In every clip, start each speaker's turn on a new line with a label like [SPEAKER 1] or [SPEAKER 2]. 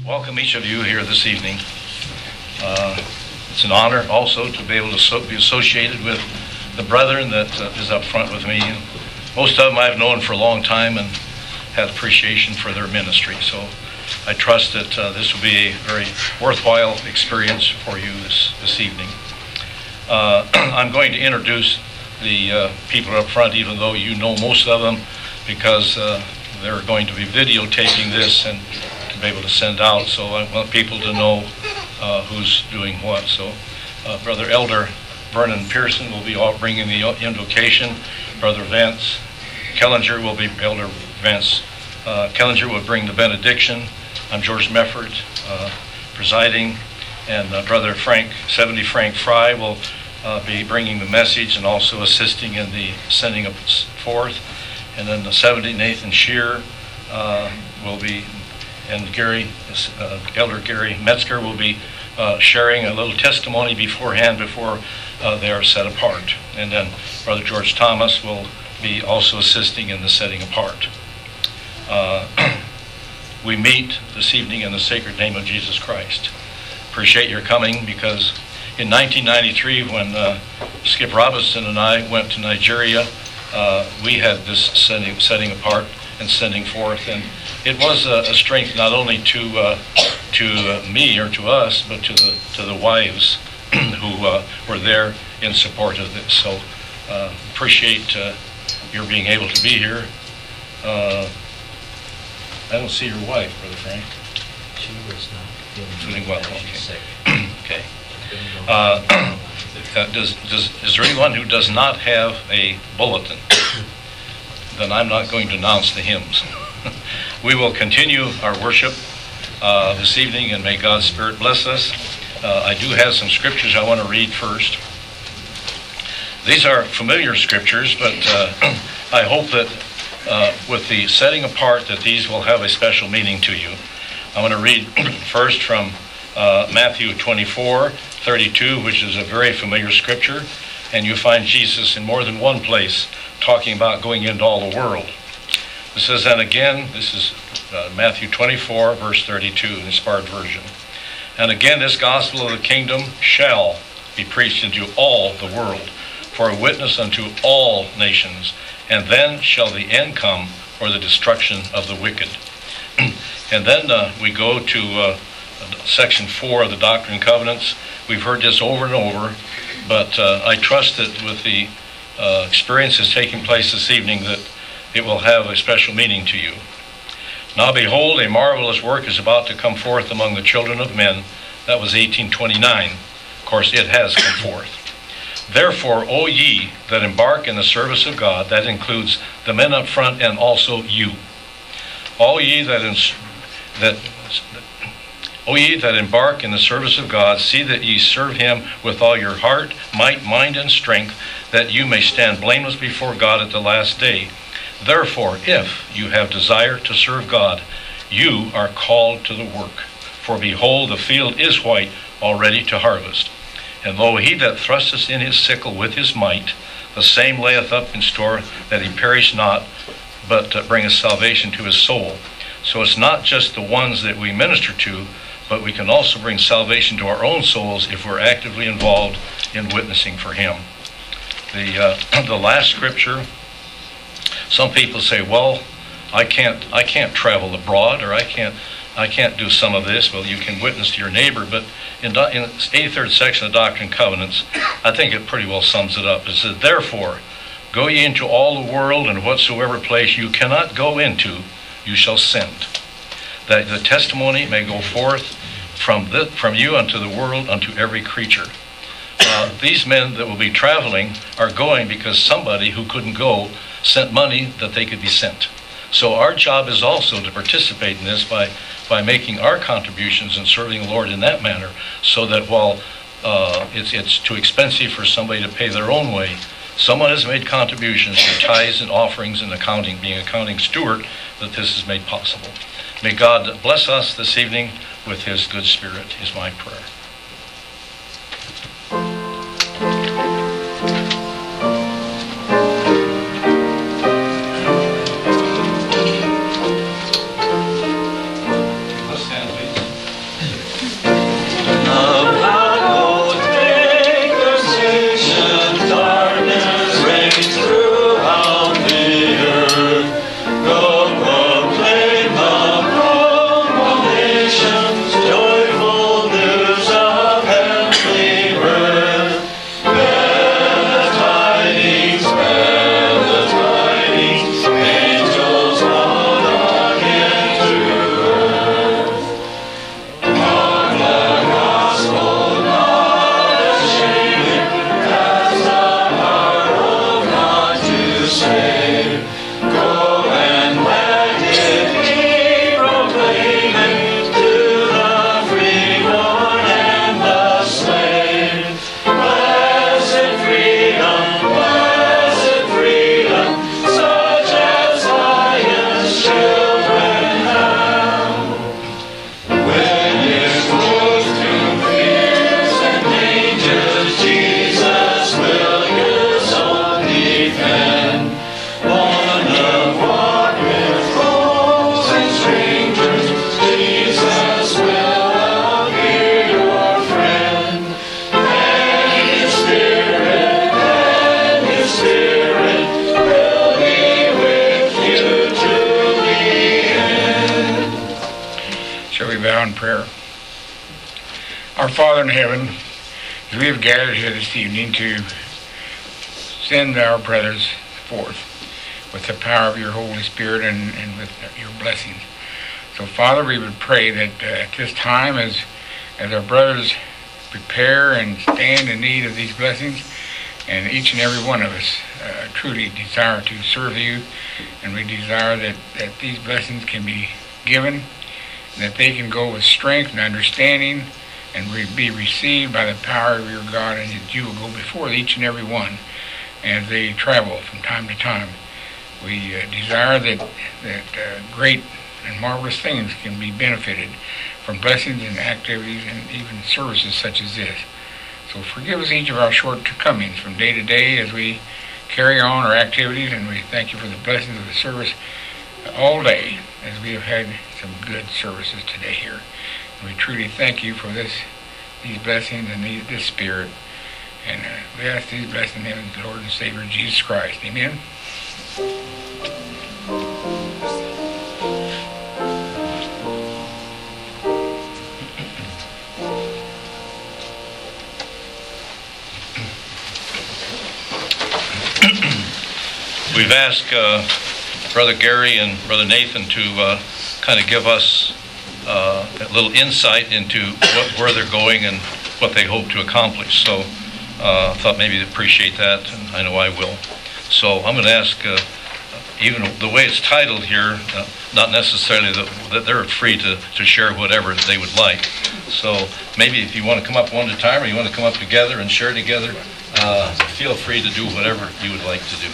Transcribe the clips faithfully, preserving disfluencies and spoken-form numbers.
[SPEAKER 1] welcome each of you here this evening. Uh, it's an honor also to be able to so, be associated with the brethren that uh, is up front with me. And most of them I've known for a long time and had appreciation for their ministry. So I trust that uh, this will be a very worthwhile experience for you this, this evening. Uh, I'm going to introduce the uh, people up front, even though you know most of them, because uh, they're going to be videotaping this and to be able to send out. So I want people to know uh, who's doing what. So uh, Brother Elder Vernon Pearson will be all bringing the invocation. Brother Vance Kellinger will be, Elder Vance uh, Kellinger will bring the benediction. I'm George Mefford, uh, presiding, and uh, Brother Frank, seventy Frank Fry will uh, be bringing the message and also assisting in the sending of forth. And then the seventy Nathan Shear uh, will be, and Gary, uh, Elder Gary Metzger will be uh, sharing a little testimony beforehand before uh, they are set apart. And then Brother George Thomas will be also assisting in the setting apart. Uh, we meet this evening in the sacred name of Jesus Christ. Appreciate your coming, because in nineteen ninety-three, when uh, Skip Robinson and I went to Nigeria, uh, we had this setting, setting apart and sending forth, and it was a, a strength not only to uh, to uh, me or to us, but to the to the wives who uh, were there in support of this. So uh, appreciate uh, your being able to be here. Uh, I don't see your wife, Brother Frank.
[SPEAKER 2] She was not
[SPEAKER 1] feeling well. Okay.
[SPEAKER 2] Sick.
[SPEAKER 1] Okay. Uh, uh, does, does, is there anyone who does not have a bulletin? Then I'm not going to announce the hymns. We will continue our worship uh, this evening, and may God's Spirit bless us. Uh, I do have some scriptures I want to read first. These are familiar scriptures, but uh, I hope that uh, with the setting apart that these will have a special meaning to you. I want to read first from uh, Matthew twenty-four thirty-two, which is a very familiar scripture, and you find Jesus in more than one place talking about going into all the world. It says, and again, this is uh, Matthew twenty-four, verse thirty-two, in the inspired version. And again, this gospel of the kingdom shall be preached into all the world, for a witness unto all nations, and then shall the end come, or the destruction of the wicked. And then uh, we go to uh, section four of the Doctrine and Covenants. We've heard this over and over, but uh, I trust that with the uh, experiences taking place this evening, that it will have a special meaning to you. Now behold, a marvelous work is about to come forth among the children of men. That was eighteen twenty-nine. Of course, it has come forth. Therefore, O ye that embark in the service of God, that includes the men up front and also you. All ye that ins- that O ye that embark in the service of God, see that ye serve him with all your heart, might, mind, and strength, that you may stand blameless before God at the last day. Therefore, if you have desire to serve God, you are called to the work. For behold, the field is white, already to harvest. And lo, he that thrusteth in his sickle with his might, the same layeth up in store that he perish not, but uh, bringeth salvation to his soul. So it's not just the ones that we minister to, but we can also bring salvation to our own souls if we're actively involved in witnessing for him. The uh, the last scripture, some people say, well, I can't I can't travel abroad, or I can't I can't do some of this. Well, you can witness to your neighbor, but in, do, in the eighty-third section of Doctrine and Covenants, I think it pretty well sums it up. It says, therefore, go ye into all the world, and whatsoever place you cannot go into, you shall send, that the testimony may go forth from the, from you unto the world, unto every creature. Uh, these men that will be traveling are going because somebody who couldn't go sent money that they could be sent. So our job is also to participate in this by, by making our contributions and serving the Lord in that manner, so that while uh, it's, it's too expensive for somebody to pay their own way, someone has made contributions to tithes and offerings and accounting, being accounting steward, that this is made possible. May God bless us this evening with his good spirit, is my prayer. Let's stand, please.
[SPEAKER 3] we vow in prayer. Our Father in heaven, as we have gathered here this evening to send our brothers forth with the power of your Holy Spirit and, and with your blessings. So, Father, we would pray that uh, at this time, as, as our brothers prepare and stand in need of these blessings, and each and every one of us uh, truly desire to serve you, and we desire that, that these blessings can be given, and that they can go with strength and understanding, and re- be received by the power of your God, and that you will go before each and every one as they travel from time to time. We uh, desire that, that uh, great and marvelous things can be benefited from blessings and activities and even services such as this. So forgive us each of our shortcomings from day to day as we carry on our activities, and we thank you for the blessings of the service all day as we have had some good services today here. And we truly thank you for this, these blessings and these, this Spirit. And uh, we ask these blessings in the name of the Lord and Savior Jesus Christ. Amen.
[SPEAKER 1] We've asked uh, Brother Gary and Brother Nathan to uh, kind of give us uh, a little insight into what, where they're going and what they hope to accomplish. So I uh, thought maybe they'd appreciate that, and I know I will. So I'm going to ask, uh, even the way it's titled here, uh, not necessarily that, that they're free to, to share whatever they would like. So maybe if you want to come up one at a time, or you want to come up together and share together, uh, feel free to do whatever you would like to do.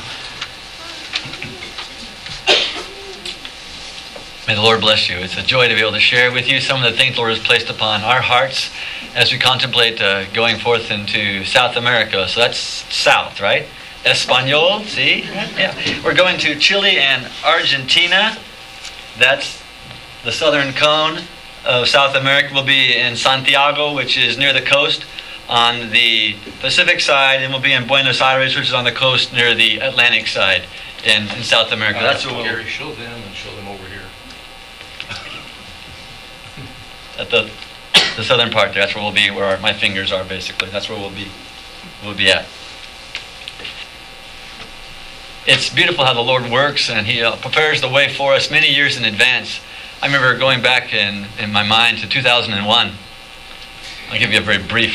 [SPEAKER 4] May the Lord bless you. It's a joy to be able to share with you some of the things the Lord has placed upon our hearts as we contemplate uh, going forth into South America. So that's south, right? Espanol, see? Yeah. We're going to Chile and Argentina. That's the southern cone of South America. We'll be in Santiago, which is near the coast on the Pacific side, and we'll be in Buenos Aires, which is on the coast near the Atlantic side in, in South America.
[SPEAKER 1] Uh,
[SPEAKER 4] That's what we'll...
[SPEAKER 1] Gary, show them and show them over here.
[SPEAKER 4] At the the southern part there, that's where we'll be, where our, my fingers are basically. That's where we'll be we'll be at. It's beautiful how the Lord works, and He uh, prepares the way for us many years in advance. I remember going back in, in my mind to two thousand one. I'll give you a very brief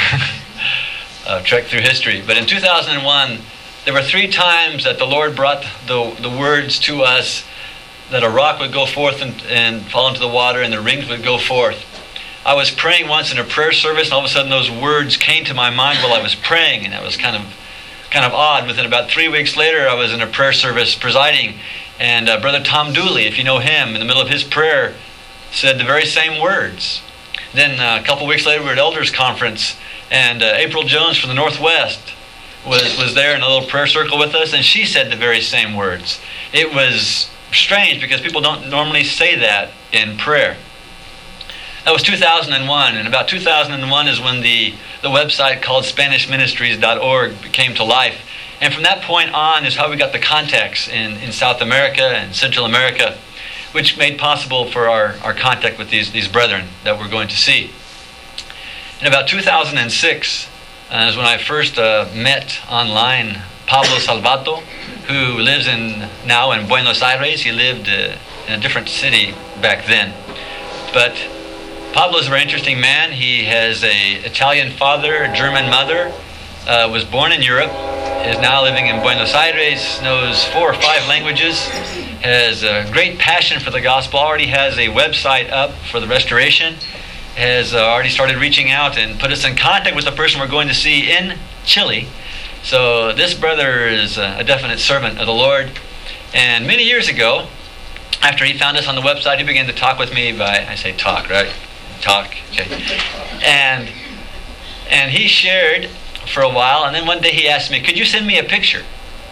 [SPEAKER 4] uh, trek through history. But in two thousand one, there were three times that the Lord brought the, the words to us that a rock would go forth and, and fall into the water, and the rings would go forth. I was praying once in a prayer service, and all of a sudden those words came to my mind while I was praying, and that was kind of kind of odd. Within about three weeks later, I was in a prayer service presiding, and uh, Brother Tom Dooley, if you know him, in the middle of his prayer, said the very same words. Then uh, a couple weeks later, we were at Elders Conference, and uh, April Jones from the Northwest was, was there in a little prayer circle with us, and she said the very same words. It was strange because people don't normally say that in prayer. That was two thousand one, and about two thousand one is when the, the website called Spanish Ministries dot org came to life. And from that point on is how we got the contacts in, in South America and Central America, which made possible for our, our contact with these, these brethren that we're going to see. In about two thousand six uh, is when I first uh, met online Pablo Salvato, who lives in now in Buenos Aires. He lived uh, in a different city back then. But Pablo is a very interesting man. He has an Italian father, a German mother, uh, was born in Europe, is now living in Buenos Aires, knows four or five languages, has a great passion for the gospel, already has a website up for the restoration, has uh, already started reaching out and put us in contact with the person we're going to see in Chile. So this brother is a definite servant of the Lord. And many years ago, after he found us on the website, he began to talk with me by, I say talk, right? Talk, okay. And, and he shared for a while, and then one day he asked me, could you send me a picture?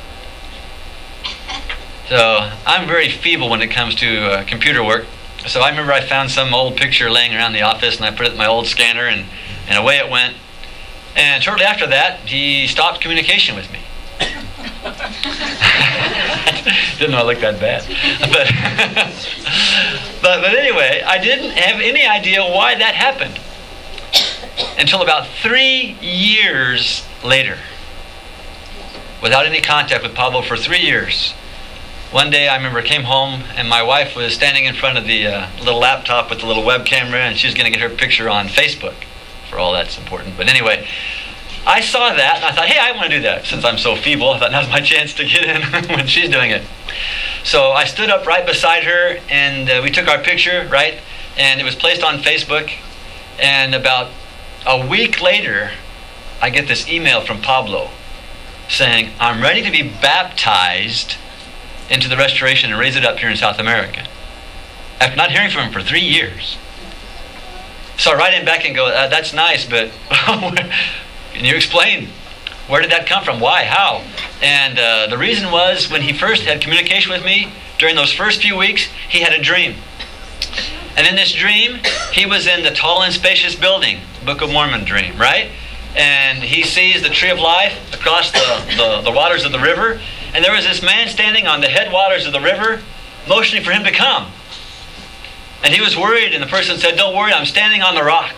[SPEAKER 4] So I'm very feeble when it comes to uh, computer work. So I remember I found some old picture laying around the office, and I put it in my old scanner, and, and away it went. And shortly after that, he stopped communication with me. that. Didn't know I looked that bad. But, but, but anyway, I didn't have any idea why that happened until about three years later. Without any contact with Pablo for three years. One day I remember I came home and my wife was standing in front of the uh, little laptop with the little web camera, and she was going to get her picture on Facebook. For all that's important. But anyway, I saw that and I thought, hey, I want to do that. Since I'm so feeble, I thought now's my chance to get in when she's doing it. So I stood up right beside her and uh, we took our picture, right? And it was placed on Facebook. And about a week later, I get this email from Pablo saying, I'm ready to be baptized into the Restoration and raise it up here in South America. After not hearing from him for three years. So I write him back and go, uh, that's nice, but can you explain? Where did that come from? Why? How? And uh, the reason was when he first had communication with me, during those first few weeks, he had a dream. And in this dream, he was in the tall and spacious building, Book of Mormon dream, right? And he sees the tree of life across the, the, the waters of the river. And there was this man standing on the headwaters of the river, motioning for him to come. And he was worried, and the person said, don't worry, I'm standing on the rock.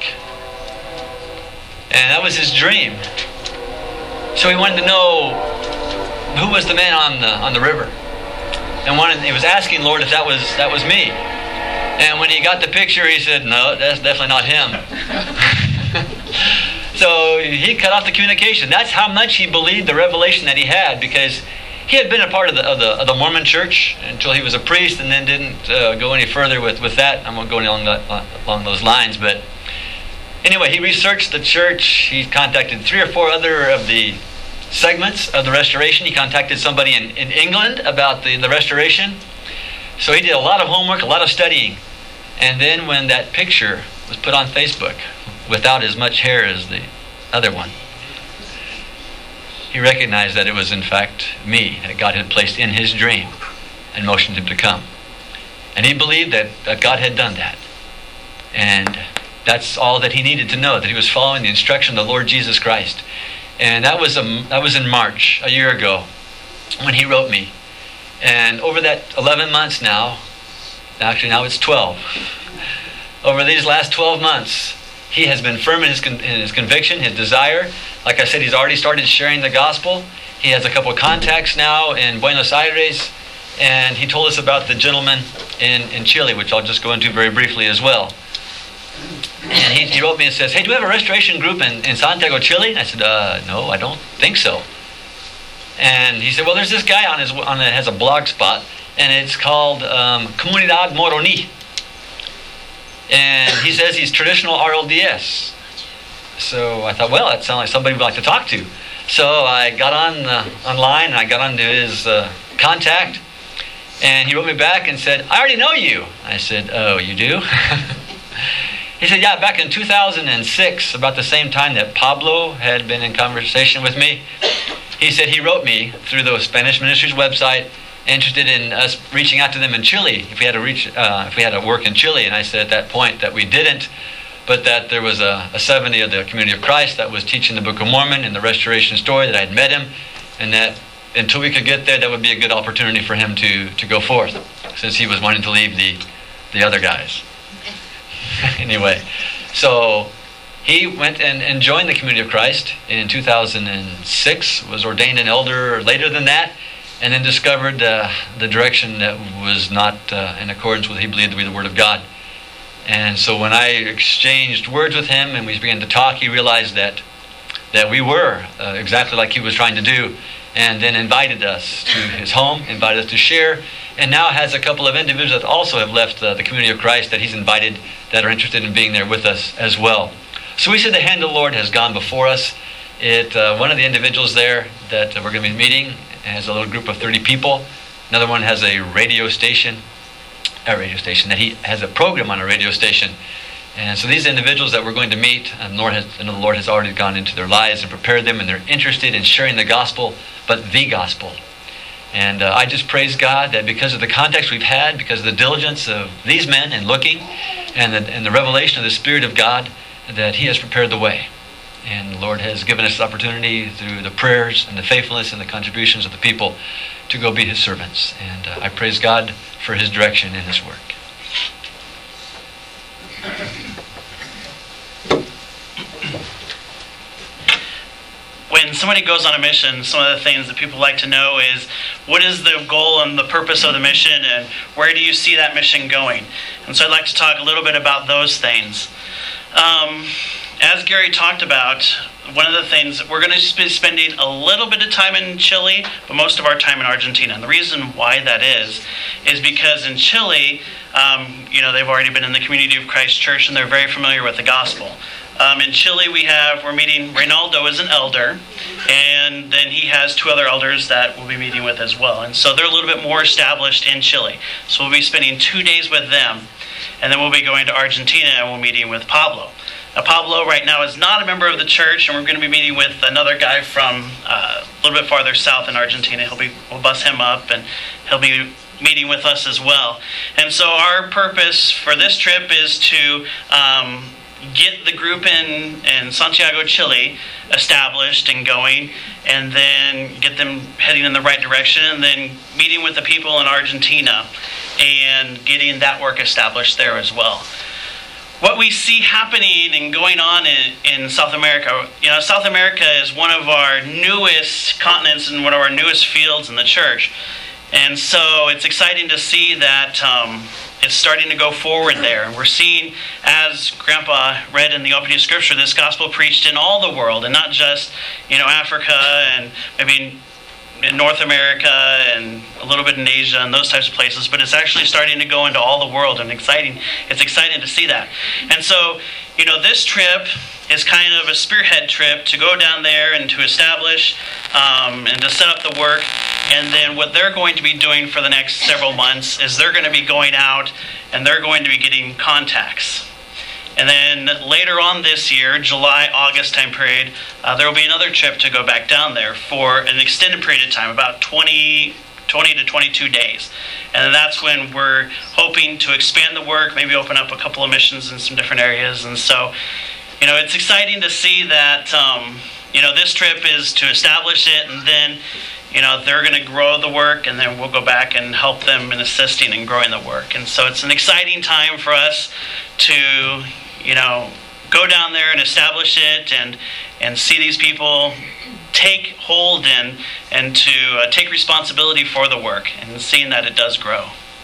[SPEAKER 4] And that was his dream. So he wanted to know who was the man on the on the river. And wanted, he was asking Lord if that was that was me. And when he got the picture, he said, no, that's definitely not him. So he cut off the communication. That's how much he believed the revelation that he had, because he had been a part of the of the, of the Mormon church until he was a priest, and then didn't uh, go any further with, with that. I won't go any along, that, along those lines, but anyway, he researched the church. He contacted three or four other of the segments of the Restoration. He contacted somebody in, in England about the, the Restoration. So he did a lot of homework, a lot of studying. And then when that picture was put on Facebook, without as much hair as the other one, he recognized that it was in fact me, that God had placed in his dream and motioned him to come. And he believed that, that God had done that. And that's all that he needed to know, that he was following the instruction of the Lord Jesus Christ. And that was a, that was in March, a year ago, when he wrote me. And over that eleven months now, actually now it's twelve, over these last twelve months, he has been firm in his, con- in his conviction, his desire. Like I said, he's already started sharing the gospel. He has a couple of contacts now in Buenos Aires. And he told us about the gentleman in, in Chile, which I'll just go into very briefly as well. And he, he wrote me and says, hey, do we have a restoration group in, in Santiago, Chile? And I said, uh, no, I don't think so. And he said, well, there's this guy on his on it has a blog spot, and it's called um, Comunidad Moroni. And he says he's traditional R L D S. So I thought, well, that sounds like somebody we'd like to talk to. So I got on uh, online, and I got onto his uh, contact, and he wrote me back and said, I already know you. I said, oh, you do? He said, yeah, back in two thousand six, about the same time that Pablo had been in conversation with me, he said he wrote me through the Spanish Ministries website, interested in us reaching out to them in Chile, if we had to reach, uh, if we had to work in Chile. And I said at that point that we didn't, but that there was a, a seventy of the Community of Christ that was teaching the Book of Mormon and the Restoration story, that I had met him, and that until we could get there, that would be a good opportunity for him to, to go forth, since he was wanting to leave the, the other guys. Anyway, so he went and, and joined the Community of Christ in two thousand six, was ordained an elder later than that, and then discovered uh, the direction that was not uh, in accordance with what he believed to be the Word of God. And so when I exchanged words with him and we began to talk, he realized that that we were uh, exactly like he was trying to do, and then invited us to his home, invited us to share, and now has a couple of individuals that also have left uh, the Community of Christ that he's invited, that are interested in being there with us as well. So we said the hand of the Lord has gone before us. It uh, one of the individuals there that we're going to be meeting has a little group of thirty people. Another one has a radio station, a radio station, that he has a program on a radio station. And so these individuals that we're going to meet, and the Lord has, and the Lord has already gone into their lives and prepared them, and they're interested in sharing the gospel, but the gospel. And uh, I just praise God that because of the context we've had, because of the diligence of these men in looking, and the, and the revelation of the Spirit of God, that He has prepared the way. And the Lord has given us the opportunity through the prayers and the faithfulness and the contributions of the people to go be his servants. And uh, I praise God for his direction in his work.
[SPEAKER 5] When somebody goes on a mission, some of the things that people like to know is, what is the goal and the purpose of the mission, and where do you see that mission going? And so I'd like to talk a little bit about those things. Um, as Gary talked about, one of the things, we're going to be spending a little bit of time in Chile, but most of our time in Argentina. And the reason why that is, is because in Chile, um, you know, they've already been in the Community of Christ Church, and they're very familiar with the gospel. Um, in Chile, we have, we're meeting, Reynaldo is an elder, and then he has two other elders that we'll be meeting with as well. And so they're a little bit more established in Chile. So we'll be spending two days with them, and then we'll be going to Argentina, and we'll be meeting with Pablo. Now, Pablo right now is not a member of the church, and we're going to be meeting with another guy from uh, a little bit farther south in Argentina. He'll be, we'll bus him up, and he'll be meeting with us as well. And so our purpose for this trip is to um, get the group in, in Santiago, Chile, established and going, and then get them heading in the right direction, and then meeting with the people in Argentina and getting that work established there as well. What we see happening and going on in, in South America, you know, South America is one of our newest continents and one of our newest fields in the church. And so it's exciting to see that um, it's starting to go forward there. And we're seeing, as Grandpa read in the opening scripture, this gospel preached in all the world, and not just, you know, Africa and maybe in North America and a little bit in Asia and those types of places, but it's actually starting to go into all the world, and exciting. It's exciting to see that. And so, you know, this trip is kind of a spearhead trip to go down there and to establish um, and to set up the work. And then what they're going to be doing for the next several months is they're going to be going out and they're going to be getting contacts. And then later on this year, July, August time period, uh, there will be another trip to go back down there for an extended period of time, about twenty, twenty to twenty-two days. And then that's when we're hoping to expand the work, maybe open up a couple of missions in some different areas. And so, you know, it's exciting to see that, um, you know, this trip is to establish it, and then, you know, they're going to grow the work, and then we'll go back and help them in assisting and growing the work. And so it's an exciting time for us to, you know, go down there and establish it, and and see these people take hold and and to uh, take responsibility for the work, and seeing that it does grow.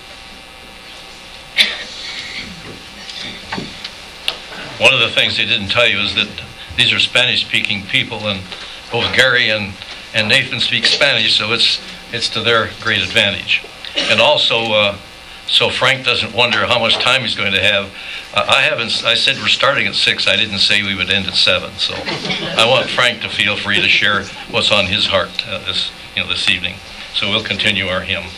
[SPEAKER 1] One of the things they didn't tell you is that these are Spanish-speaking people, and both Gary and, and Nathan speak Spanish, so it's it's to their great advantage. And also, uh, so Frank doesn't wonder how much time he's going to have. Uh, I haven't. I said we're starting at six. I didn't say we would end at seven. So I want Frank to feel free to share what's on his heart uh, this you know this evening. So we'll continue our hymn.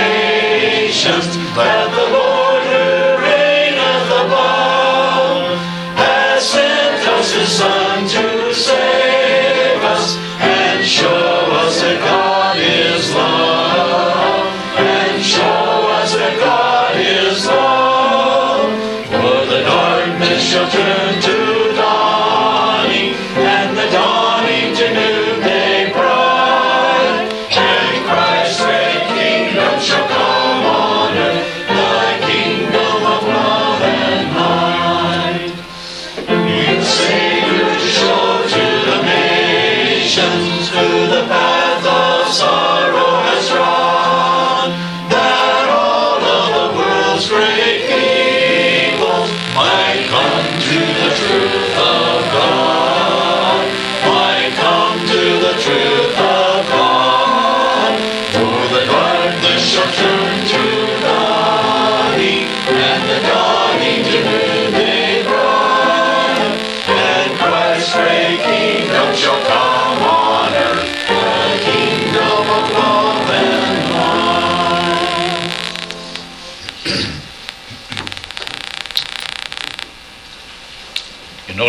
[SPEAKER 6] That the Lord who reigneth above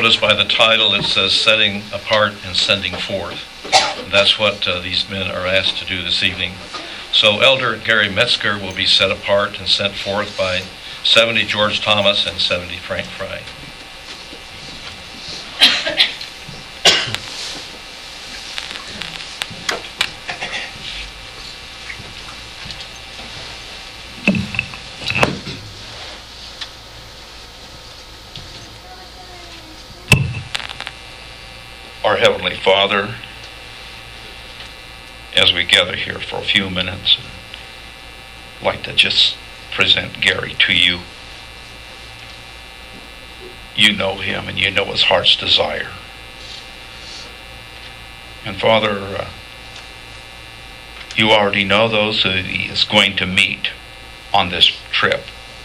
[SPEAKER 1] notice by the title it says setting apart and sending forth. That's what uh, these men are asked to do this evening. So Elder Gary Metzger will be set apart and sent forth by seventy George Thomas and seventy Frank Fry.
[SPEAKER 6] Our Heavenly Father, as we gather here for a few minutes, I'd like to just present Gary to you. You know him and you know his heart's desire. And Father, uh, you already know those who he is going to meet on this trip.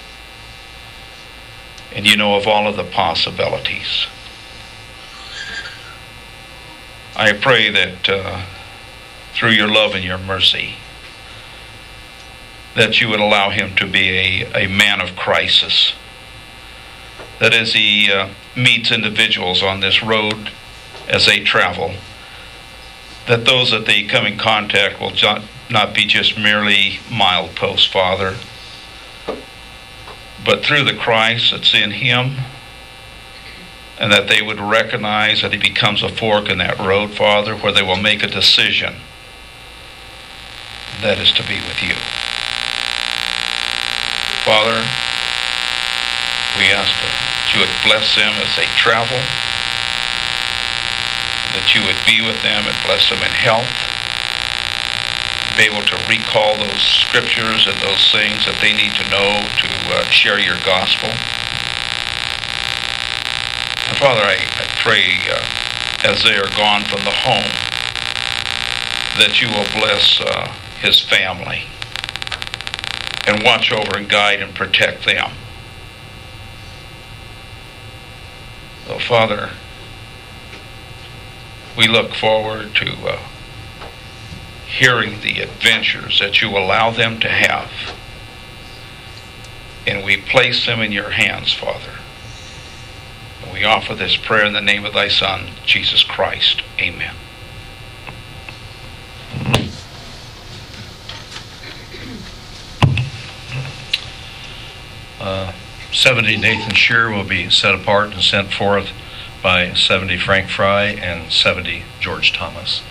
[SPEAKER 6] And you know of all of the possibilities. I pray that uh, through your love and your mercy, that you would allow him to be a, a man of crisis. That as he uh, meets individuals on this road as they travel, that those that they come in contact will not, not be just merely mileposts, Father, but through the Christ that's in him, and that they would recognize that he becomes a fork in that road, Father, where they will make a decision that is to be with you. Father, we ask that you would bless them as they travel, that you would be with them and bless them in health, be able to recall those scriptures and those things that they need to know to uh, share your gospel. And Father, I, I pray uh, as they are gone from the home, that you will bless uh, his family and watch over and guide and protect them. So Father, we look forward to uh, hearing the adventures that you allow them to have. And we place them in your hands, Father. And we offer this prayer in the name of thy Son, Jesus Christ. Amen.
[SPEAKER 1] Uh, seventy Nathan Shear will be set apart and sent forth by seventy Frank Fry and seventy George Thomas.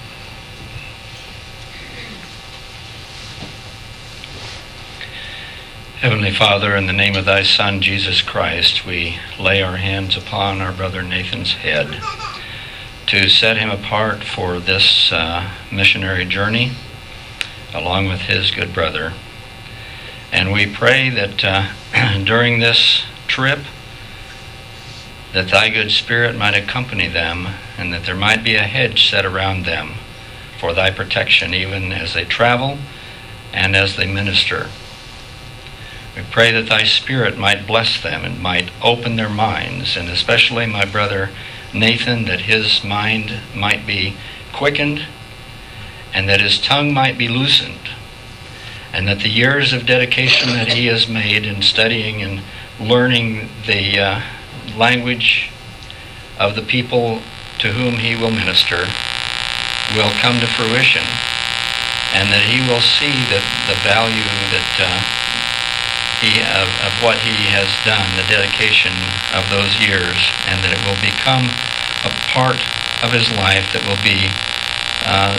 [SPEAKER 2] Heavenly Father, in the name of thy Son, Jesus Christ, we lay our hands upon our brother Nathan's head to set him apart for this uh, missionary journey, along with his good brother. And we pray that uh, during this trip, that thy good Spirit might accompany them, and that there might be a hedge set around them for thy protection, even as they travel and as they minister. We pray that thy Spirit might bless them and might open their minds, and especially my brother Nathan, that his mind might be quickened and that his tongue might be loosened, and that the years of dedication that he has made in studying and learning the uh, language of the people to whom he will minister will come to fruition, and that he will see that the value that uh, he of, of what he has done, the dedication of those years, and that it will become a part of his life that will be uh,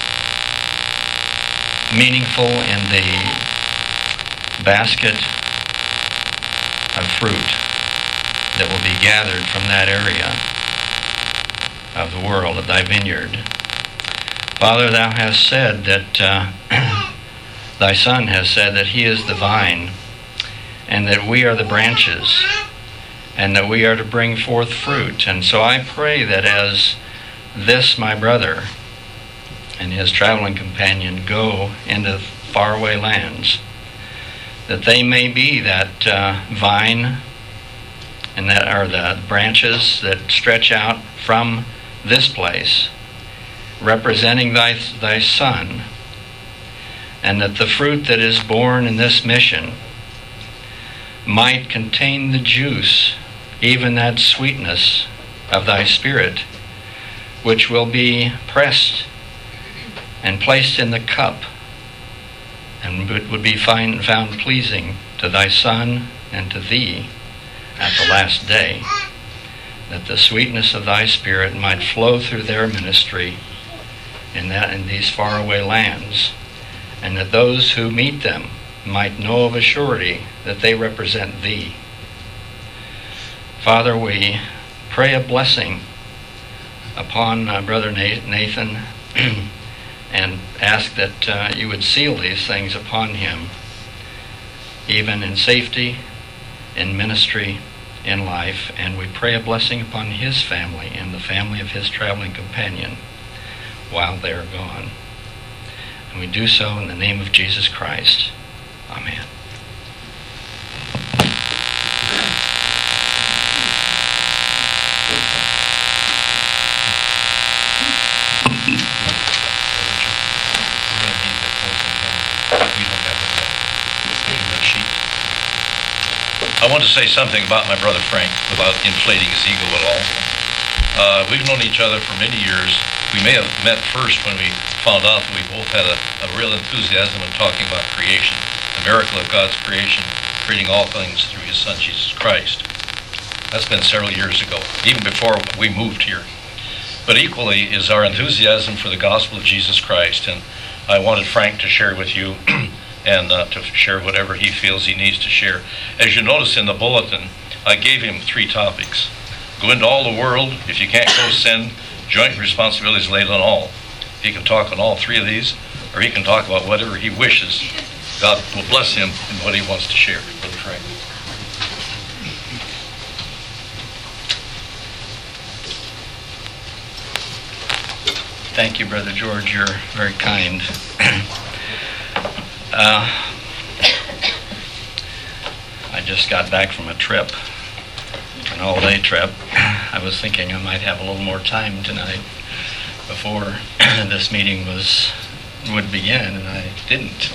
[SPEAKER 2] meaningful in the basket of fruit that will be gathered from that area of the world, of thy vineyard. Father, thou hast said that uh, thy Son has said that he is the vine, and that we are the branches, and that we are to bring forth fruit. And so I pray that as this, my brother, and his traveling companion go into faraway lands, that they may be that uh, vine, and that are the branches that stretch out from this place, representing thy, thy Son, and that the fruit that is born in this mission might contain the juice, even that sweetness of thy Spirit, which will be pressed and placed in the cup, and would be find, found pleasing to thy Son and to thee at the last day, that the sweetness of thy Spirit might flow through their ministry in that in these faraway lands, and that those who meet them might know of a surety that they represent thee. Father, we pray a blessing upon uh, Brother Nathan and ask that uh, you would seal these things upon him, even in safety, in ministry, in life. And we pray a blessing upon his family and the family of his traveling companion while they are gone. And we do so in the name of Jesus Christ. Amen.
[SPEAKER 1] I want to say something about my brother Frank without inflating his ego at all. Uh, we've known each other for many years. We may have met first when we found out that we both had a, a real enthusiasm in talking about creation, the miracle of God's creation, creating all things through his Son, Jesus Christ. That's been several years ago, even before we moved here. But equally is our enthusiasm for the gospel of Jesus Christ, and I wanted Frank to share with you and uh, to share whatever he feels he needs to share. As you notice in the bulletin, I gave him three topics. Go into all the world. If you can't go, send. Joint responsibilities laid on all. He can talk on all three of these, or he can talk about whatever he wishes. God will bless him in what he wants to share. Brother Frank.
[SPEAKER 2] Thank you, Brother George. You're very kind. Uh, I just got back from a trip, an all-day trip. I was thinking I might have a little more time tonight before this meeting was would begin, and I didn't.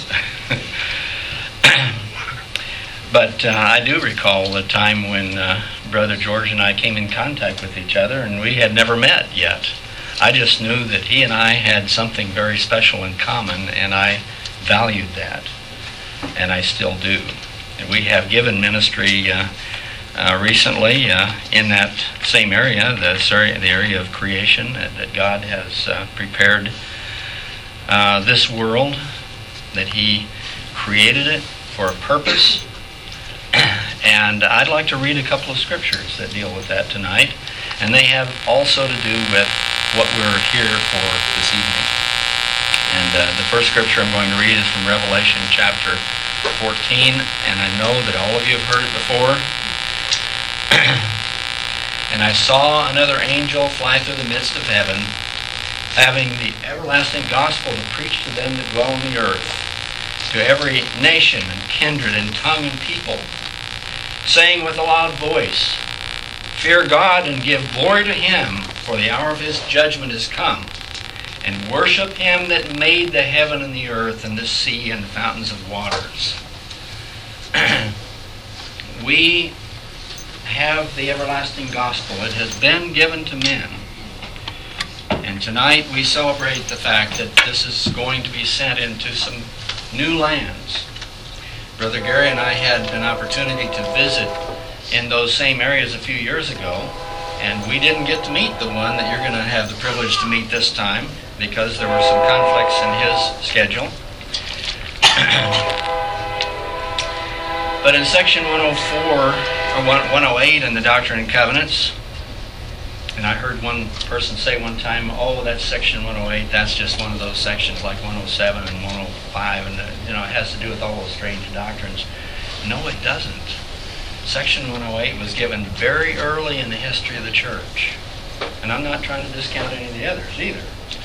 [SPEAKER 2] But uh, I do recall the time when uh, Brother George and I came in contact with each other, and we had never met yet. I just knew that he and I had something very special in common, and I valued that, and I still do. And we have given ministry uh, uh, recently uh, in that same area, the, the area of creation, that, that God has uh, prepared uh, this world, that he created it for a purpose. And I'd like to read a couple of scriptures that deal with that tonight, and they have also to do with what we're here for this evening. And uh, the first scripture I'm going to read is from Revelation chapter fourteen, and I know that all of you have heard it before. And I saw another angel fly through the midst of heaven, having the everlasting gospel to preach to them that dwell on the earth, to every nation and kindred and tongue and people, saying with a loud voice, Fear God and give glory to him, for the hour of his judgment is come. And worship him that made the heaven and the earth and the sea and the fountains of waters. We have the everlasting gospel. It has been given to men. And tonight we celebrate the fact that this is going to be sent into some new lands. Brother Gary and I had an opportunity to visit in those same areas a few years ago, and we didn't get to meet the one that you're going to have the privilege to meet this time, because there were some conflicts in his schedule. But in section one oh four, or one oh eight in the Doctrine and Covenants, and I heard one person say one time, oh, that's section one oh eight, that's just one of those sections like one oh seven and one oh five, and you know, it has to do with all those strange doctrines. No, it doesn't. Section one oh eight was given very early in the history of the church. And I'm not trying to discount any of the others either.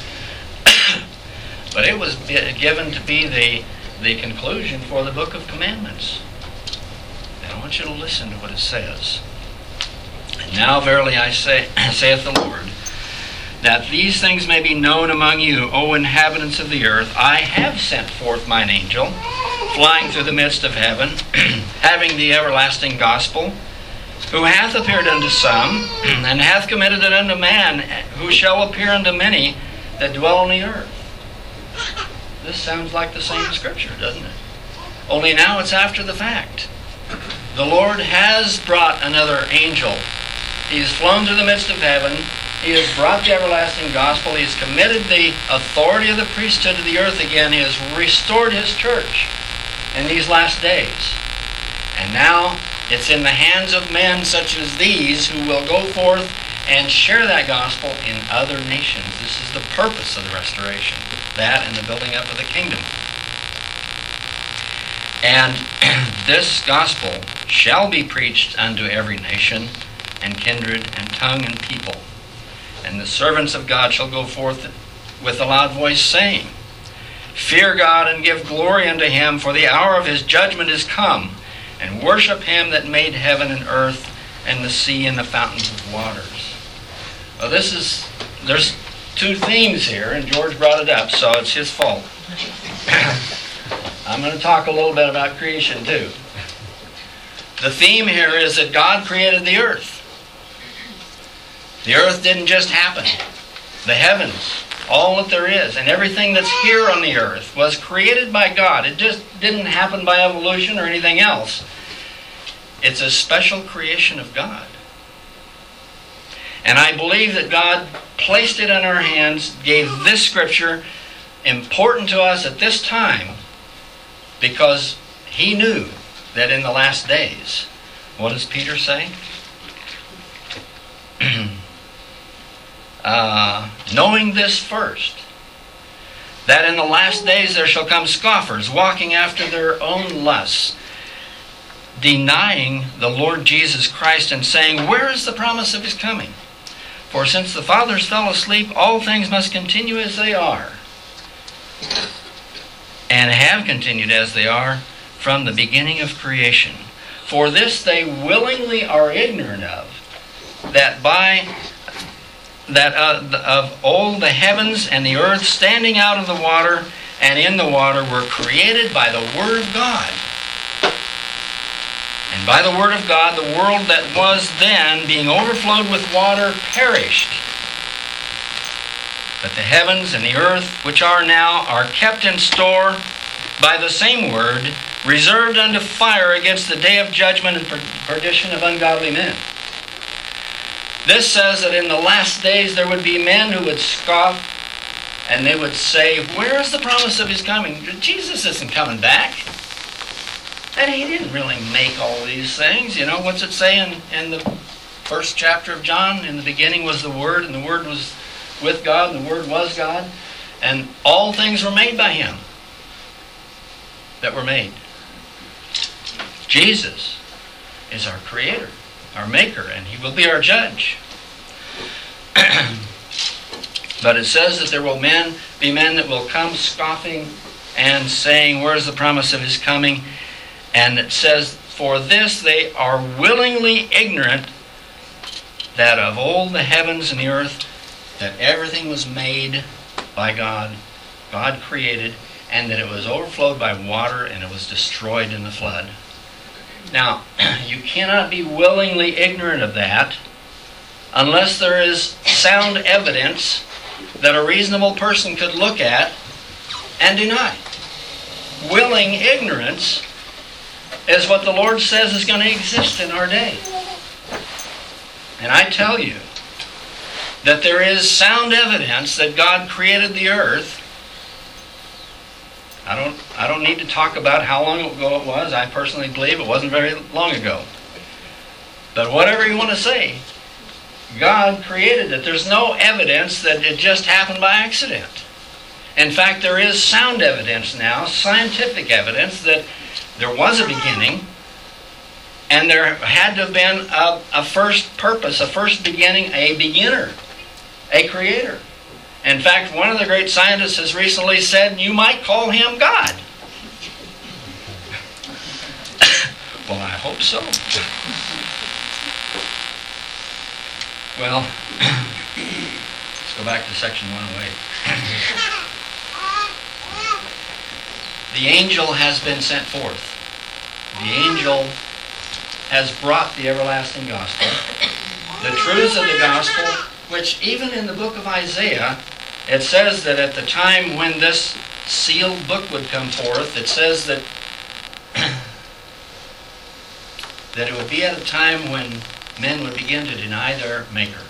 [SPEAKER 2] But it was given to be the, the conclusion for the Book of Commandments. And I want you to listen to what it says. And now verily I say, saith the Lord, that these things may be known among you, O inhabitants of the earth, I have sent forth mine angel, flying through the midst of heaven, having the everlasting gospel, who hath appeared unto some, and hath committed it unto man, who shall appear unto many that dwell on the earth. This sounds like the same scripture, doesn't it? Only now it's after the fact. The Lord has brought another angel. He has flown to the midst of heaven. He has brought the everlasting gospel. He has committed the authority of the priesthood to the earth again. He has restored his church in these last days. And now it's in the hands of men such as these who will go forth and share that gospel in other nations. This is the purpose of the restoration. That and the building up of the kingdom. And this gospel shall be preached unto every nation and kindred and tongue and people. And the servants of God shall go forth with a loud voice, saying, Fear God and give glory unto him, for the hour of his judgment is come, and worship him that made heaven and earth and the sea and the fountains of waters. Well, this is, there's two themes here, and George brought it up, so it's his fault. I'm going to talk a little bit about creation too. The theme here is that God created the earth. The earth didn't just happen. The heavens, all that there is, and everything that's here on the earth was created by God. It just didn't happen by evolution or anything else. It's a special creation of God. And I believe that God placed it in our hands, gave this scripture important to us at this time, because he knew that in the last days, what does Peter say? uh, knowing this first, that in the last days there shall come scoffers, walking after their own lusts, denying the Lord Jesus Christ, and saying, Where is the promise of his coming? For since the fathers fell asleep, all things must continue as they are, and have continued as they are from the beginning of creation. For this they willingly are ignorant of, that by that uh, of all the heavens and the earth standing out of the water and in the water were created by the word of God. And by the word of God, the world that was then, being overflowed with water, perished. But the heavens and the earth, which are now, are kept in store by the same word, reserved unto fire against the day of judgment and perdition of ungodly men. This says that in the last days there would be men who would scoff, and they would say, Where is the promise of his coming? Jesus isn't coming back. And he didn't really make all these things. You know, what's it say in, in the first chapter of John? In the beginning was the Word, and the Word was with God, and the Word was God. And all things were made by him that were made. Jesus is our creator, our maker, and he will be our judge. But it says that there will men be men that will come scoffing and saying, Where is the promise of his coming? And it says, For this they are willingly ignorant, that of old the heavens and the earth, that everything was made by God, God created, and that it was overflowed by water and it was destroyed in the flood. Now, you cannot be willingly ignorant of that unless there is sound evidence that a reasonable person could look at and deny. Willing ignorance is what the Lord says is going to exist in our day. And I tell you that there is sound evidence that God created the earth. I don't, I don't need to talk about how long ago it was. I personally believe it wasn't very long ago. But whatever you want to say, God created it. There's no evidence that it just happened by accident. In fact, there is sound evidence now, scientific evidence, that there was a beginning, and there had to have been a, a first purpose, a first beginning, a beginner, a creator. In fact, one of the great scientists has recently said you might call him God. Well, I hope so. Well, let's go back to section one oh eight. The angel has been sent forth. The angel has brought the everlasting gospel, the truths of the gospel, which even in the book of Isaiah, it says that at the time when this sealed book would come forth, it says that that it would be at a time when men would begin to deny their Maker.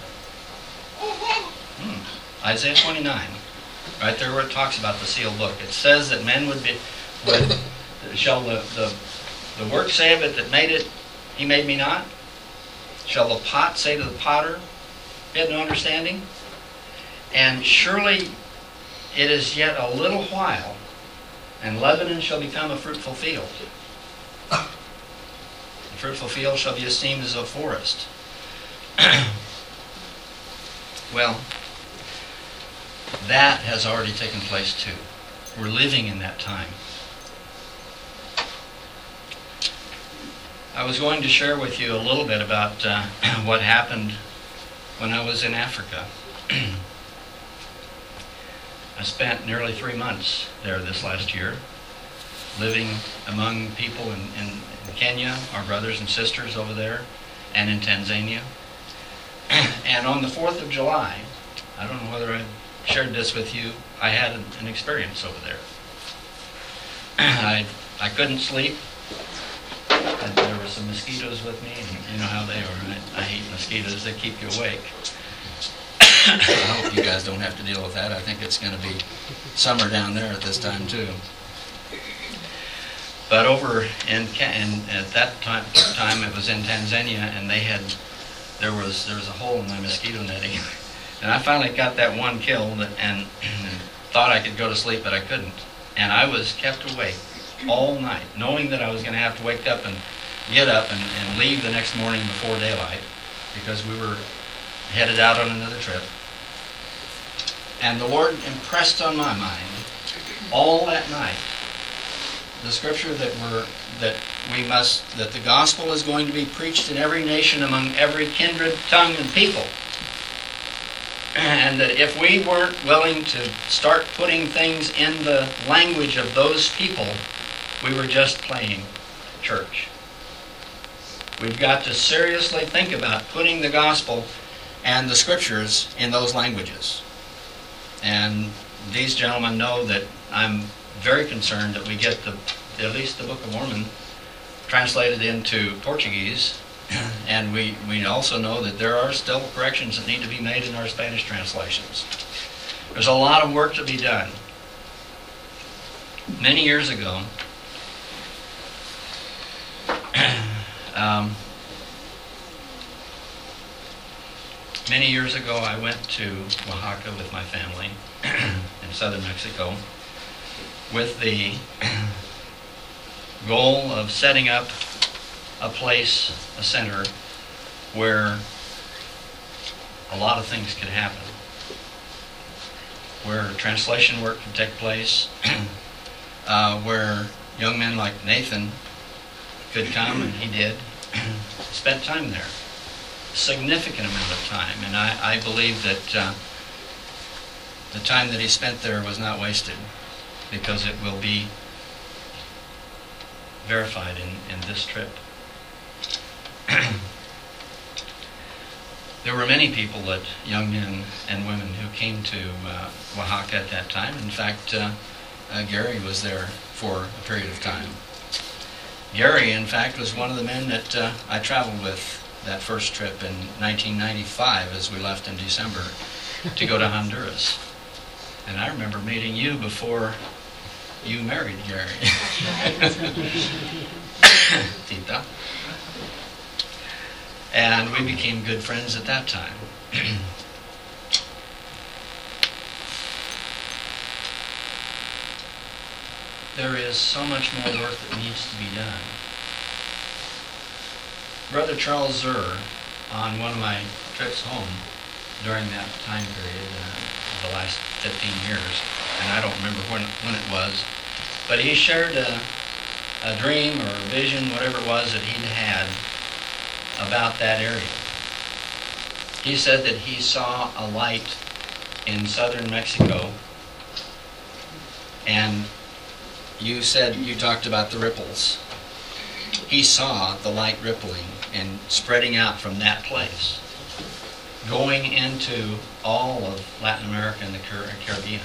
[SPEAKER 2] Hmm. Isaiah twenty-nine, right there where it talks about the sealed book. It says that men would be, would, shall the, the, the work say of it that made it, he made me not? Shall the pot say to the potter, he had no understanding? And surely it is yet a little while, and Lebanon shall become a fruitful field. The fruitful field shall be esteemed as a forest. Well, that has already taken place too. We're living in that time. I was going to share with you a little bit about uh, what happened when I was in Africa. I spent nearly three months there this last year, living among people in, in, in Kenya, our brothers and sisters over there, and in Tanzania. And on the fourth of July, I don't know whether I shared this with you, I had an, an experience over there. I, I couldn't sleep. And there were some mosquitoes with me, and you know how they are, right? I hate mosquitoes, they keep you awake. I hope you guys don't have to deal with that. I think it's going to be summer down there at this time too. But over in, in at that time, time it was in Tanzania, and they had there was there was a hole in my mosquito netting, and I finally got that one killed, and, and thought I could go to sleep, but I couldn't, and I was kept awake all night, knowing that I was going to have to wake up and get up and, and leave the next morning before daylight, because we were headed out on another trip. And the Lord impressed on my mind all that night the scripture that we're that we must that the gospel is going to be preached in every nation, among every kindred, tongue, and people. And that if we weren't willing to start putting things in the language of those people, we were just playing church. We've got to seriously think about putting the gospel and the scriptures in those languages. And these gentlemen know that I'm very concerned that we get the at least the Book of Mormon translated into Portuguese, and we, we also know that there are still corrections that need to be made in our Spanish translations. There's a lot of work to be done. Many years ago, um, Many years ago, I went to Oaxaca with my family in southern Mexico with the goal of setting up a place, a center, where a lot of things could happen, where translation work could take place, uh, where young men like Nathan could come, and he did, spent time there. Significant amount of time, and I, I believe that uh, the time that he spent there was not wasted, because it will be verified in, in this trip. There were many people, that young men and women, who came to uh, Oaxaca at that time. In fact, uh, uh, Gary was there for a period of time. Gary, in fact, was one of the men that uh, I traveled with that first trip in nineteen ninety-five, as we left in December to go to Honduras. And I remember meeting you before you married Gary. Tita. And we became good friends at that time. There is so much more work that needs to be done. Brother Charles Zur, on one of my trips home during that time period, uh, the last fifteen years, and I don't remember when, when it was, but he shared a, a dream or a vision, whatever it was, that he'd had about that area. He said that he saw a light in southern Mexico, and you said, you talked about the ripples. he saw the light rippling and spreading out from that place, going into all of Latin America and the Car- Caribbean.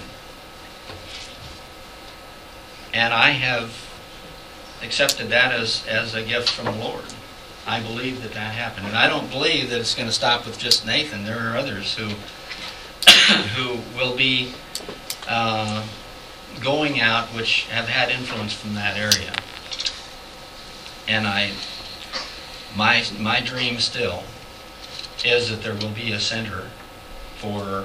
[SPEAKER 2] And I have accepted that as, as a gift from the Lord. I believe that that happened. And I don't believe that it's going to stop with just Nathan. There are others who who will be uh, going out which have had influence from that area. And I, my my dream still is that there will be a center for,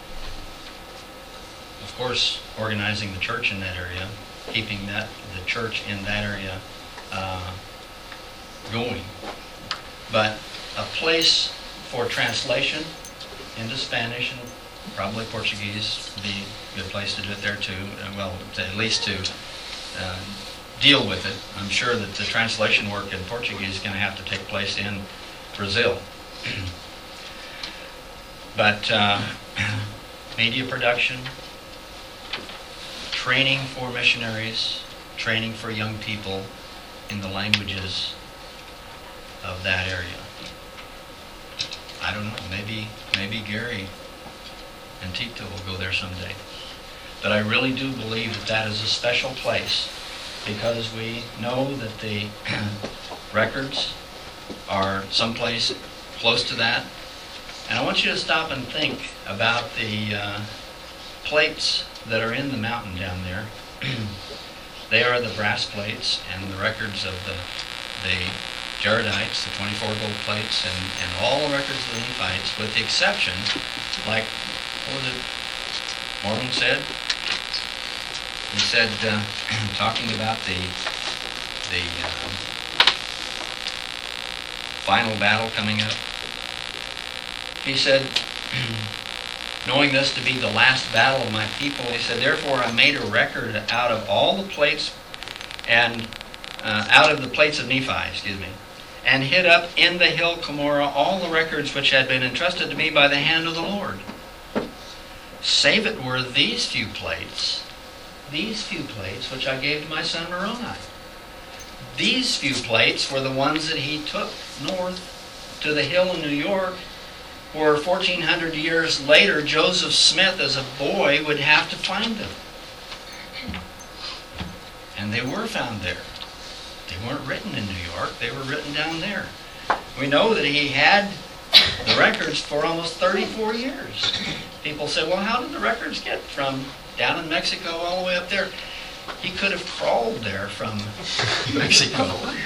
[SPEAKER 2] of course, organizing the church in that area, keeping that the church in that area uh, going, but a place for translation into Spanish and probably Portuguese would be a good place to do it there too. Uh, well, to, at least to uh, deal with it. I'm sure that the translation work in Portuguese is going to have to take place in Brazil. But uh, media production, training for missionaries, training for young people in the languages of that area. I don't know, maybe maybe Gary and Tito will go there someday. But I really do believe that that is a special place because we know that the records are someplace close to that. And I want you to stop and think about the uh, plates that are in the mountain down there. They are the brass plates and the records of the the Jaredites, the twenty-four gold plates, and, and all the records of the Nephites, with the exception, like, what was it Mormon said? He said, uh, talking about the the um, final battle coming up, he said, knowing this to be the last battle of my people, he said, therefore I made a record out of all the plates and uh, out of the plates of Nephi, excuse me, and hid up in the hill Cumorah all the records which had been entrusted to me by the hand of the Lord. Save it were these few plates, these few plates which I gave to my son Moroni. These few plates were the ones that he took north to the hill in New York, where fourteen hundred years later Joseph Smith as a boy would have to find them. And they were found there. They weren't written in New York, they were written down there. We know that he had the records for almost thirty-four years. People say, well, how did the records get from down in Mexico all the way up there? He could have crawled there from Mexico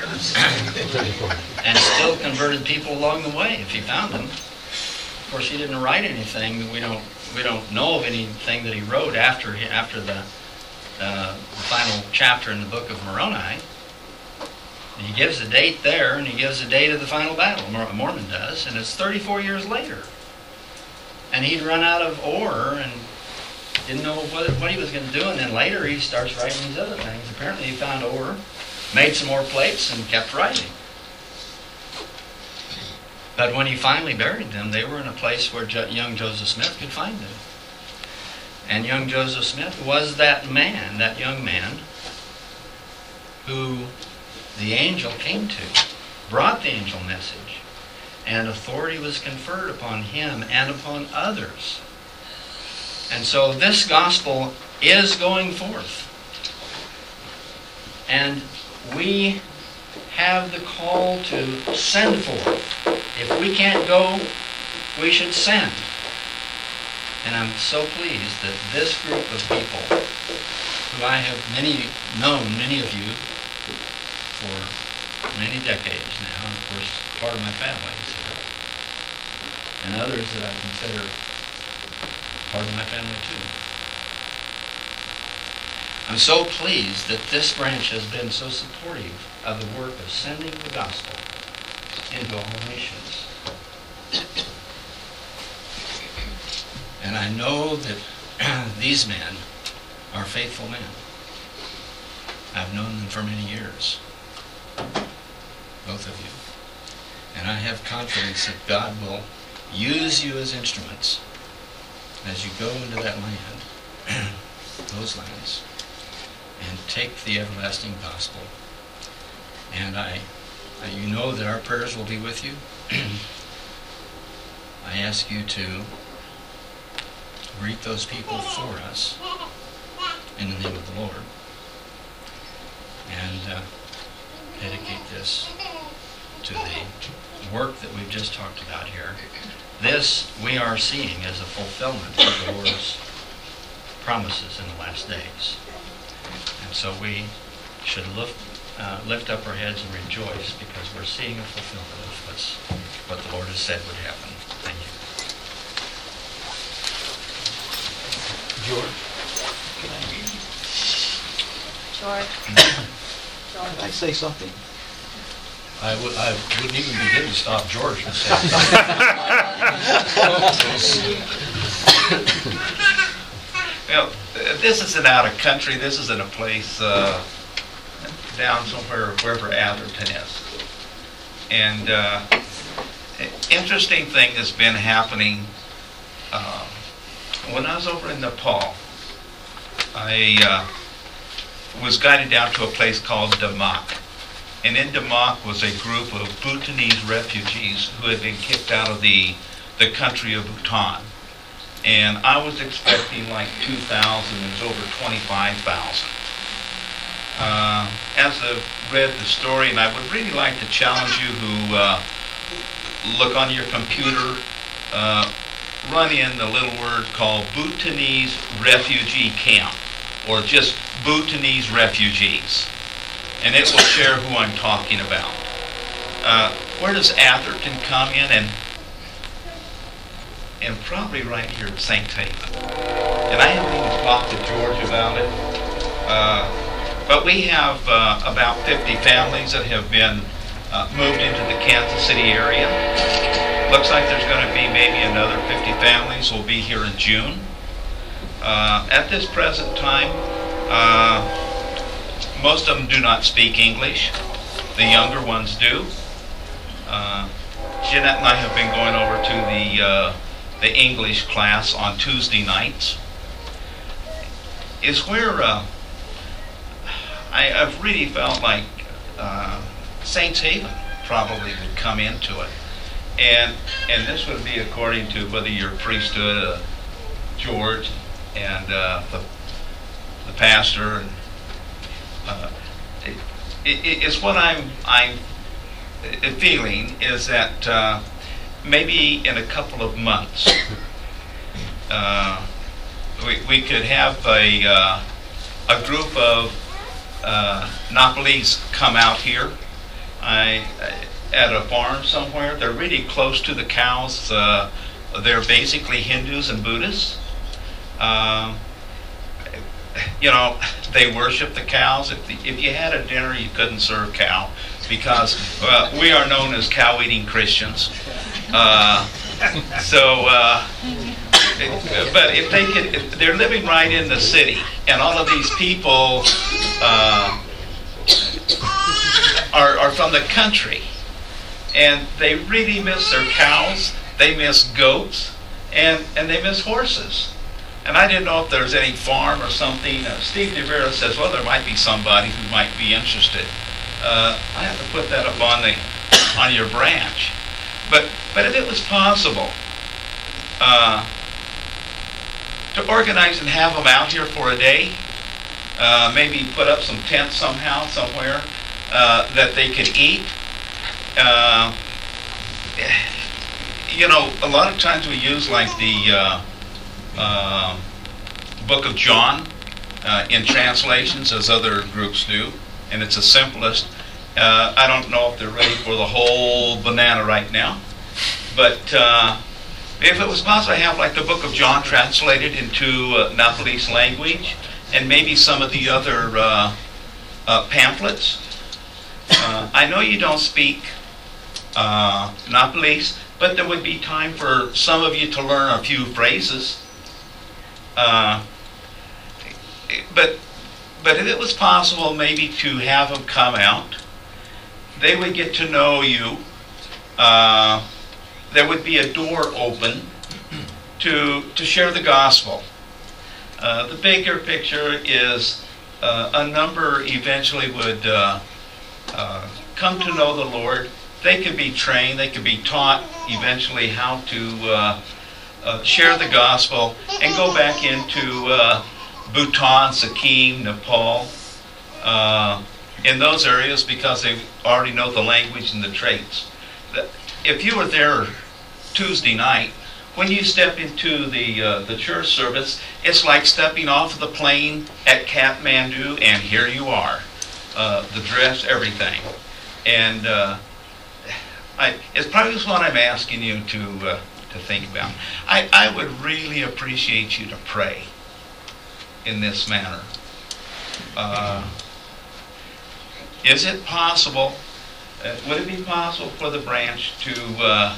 [SPEAKER 2] and still converted people along the way if he found them. Of course, he didn't write anything. We don't we don't know of anything that he wrote after he, after the, uh, the final chapter in the book of Moroni. He gives a date there, and he gives a date of the final battle. Mormon does, and it's thirty-four years later. And he'd run out of ore and didn't know what, what he was going to do. And then later he starts writing these other things. Apparently he found ore, made some more plates, and kept writing. But when he finally buried them, they were in a place where jo- young Joseph Smith could find them. And young Joseph Smith was that man, that young man, who the angel came to, brought the angel message, and authority was conferred upon him and upon others. And so this gospel is going forth. And we have the call to send forth. If we can't go, we should send. And I'm so pleased that this group of people, who I have many known, many of you, for many decades now, and of course part of my family is here, and others that I consider part of my family too. I'm so pleased that this branch has been so supportive of the work of sending the gospel into all nations. And I know that these men are faithful men. I've known them for many years, both of you. And I have confidence that God will use you as instruments as you go into that land, those lands, and take the everlasting gospel. And I Uh, you know that our prayers will be with you. I ask you to greet those people for us in the name of the Lord, and uh, dedicate this to the work that we've just talked about here. This we are seeing as a fulfillment of the Lord's promises in the last days. And so we should lift, uh, lift up our heads and rejoice, because we're seeing a fulfillment of what's, what the Lord has said would happen. Thank you.
[SPEAKER 7] George?
[SPEAKER 8] George.
[SPEAKER 7] Can I say something?
[SPEAKER 1] I would, I wouldn't even begin to stop George from saying
[SPEAKER 6] Well, this isn't out of country. This isn't a place uh, down somewhere, wherever Atherton is. And uh, interesting thing has been happening. Uh, when I was over in Nepal, I uh, was guided down to a place called Damak. And in Damak was a group of Bhutanese refugees who had been kicked out of the, the country of Bhutan. And I was expecting like two thousand, it was over twenty-five thousand. Uh, as I've read the story, and I would really like to challenge you who uh, look on your computer, uh, run in the little word called Bhutanese Refugee Camp, or just Bhutanese refugees. And it will share who I'm talking about. Uh, where does Atherton come in? And and probably right here at Saint Haven. And I haven't even talked to George about it. Uh, but we have uh, about fifty families that have been uh, moved into the Kansas City area. Looks like there's going to be maybe another fifty families will be here in June. Uh, at this present time, uh, most of them do not speak English. The younger ones do. Uh, Jeanette and I have been going over to the uh, the English class on Tuesday nights. Is where uh, I, I've really felt like uh, Saints Haven probably would come into it, and and this would be according to whether you're priesthood, uh, George, and uh, the the pastor, and uh, it, it, it's what I'm I'm feeling is that uh, maybe in a couple of months uh, we we could have a uh, a group of uh, Nepalese come out here. I at a farm somewhere. They're really close to the cows. Uh, they're basically Hindus and Buddhists. Uh, you know, they worship the cows. If, the, if you had a dinner, you couldn't serve cow because uh, we are known as cow-eating Christians. Uh, so, uh, it, but if they could, if they're living right in the city, and all of these people uh, are, are from the country, and they really miss their cows, they miss goats, and, and they miss horses. And I didn't know if there was any farm or something. Uh, Steve DeVera says, well, there might be somebody who might be interested. Uh, I have to put that up on the on your branch. But but if it was possible uh, to organize and have them out here for a day, uh, maybe put up some tents somehow, somewhere, uh, that they could eat. Uh, you know, a lot of times we use like the uh, uh, Book of John uh, in translations, as other groups do, and it's the simplest. Uh, I don't know if they're ready for the whole banana right now, but uh, if it was possible to have like the Book of John translated into uh, Nepalese language, and maybe some of the other uh, uh, pamphlets. Uh, I know you don't speak uh, Nepalese, but there would be time for some of you to learn a few phrases. Uh, but but if it was possible maybe to have them come out, they would get to know you. Uh, there would be a door open to to share the gospel. Uh, the bigger picture is uh, a number eventually would uh, uh, come to know the Lord, they can be trained, they can be taught eventually how to uh, uh, share the gospel and go back into uh, Bhutan, Sikkim, Nepal, uh, in those areas because they already know the language and the traits. If you were there Tuesday night, when you step into the uh, the church service, it's like stepping off of the plane at Kathmandu, and here you are. Uh, the dress, everything. And uh, I, it's probably what I'm asking you to uh, to think about. I, I would really appreciate you to pray in this manner. Uh, is it possible, uh, would it be possible for the branch to uh,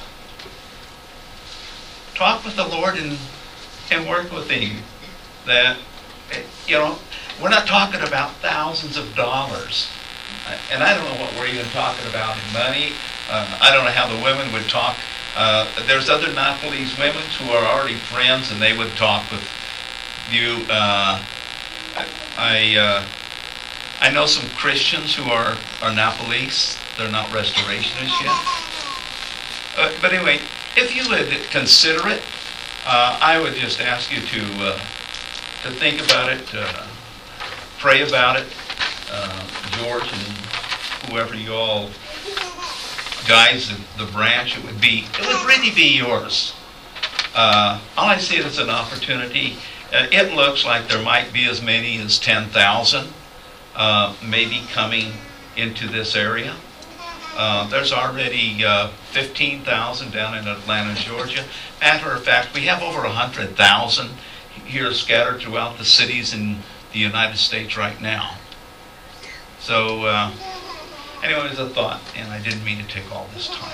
[SPEAKER 6] talk with the Lord and, and work with Him? That, you know, we're not talking about thousands of dollars. And I don't know what we're even talking about in money. Uh, I don't know how the women would talk. Uh, there's other Nepalese women who are already friends, and they would talk with you. Uh, I uh, I know some Christians who are, are Nepalese. They're not restorationists yet. Uh, but anyway, if you would consider it, uh, I would just ask you to uh, to think about it, uh, pray about it. Uh, George and whoever you all guides the, the branch, it would be, it would really be yours. Uh, all I see it as an opportunity. Uh, it looks like there might be as many as ten thousand uh, maybe coming into this area. Uh, there's already uh, fifteen thousand down in Atlanta, Georgia. Matter of fact, we have over one hundred thousand here scattered throughout the cities in the United States right now. So, uh, anyway, it was a thought, and I didn't mean to take all this time.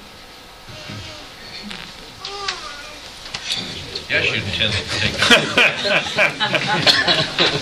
[SPEAKER 1] Yes, you intended to take that.